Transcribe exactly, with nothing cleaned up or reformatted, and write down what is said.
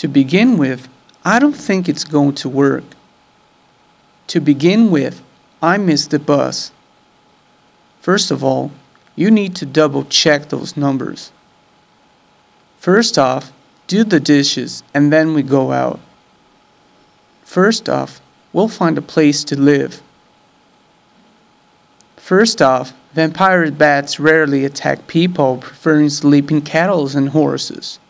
To begin with, I don't think it's going to work. To begin with, I missed the bus. First of all, you need to double check those numbers. First off, do the dishes and then we go out. First off, we'll find a place to live. First off, vampire bats rarely attack people, preferring sleeping cattle and horses.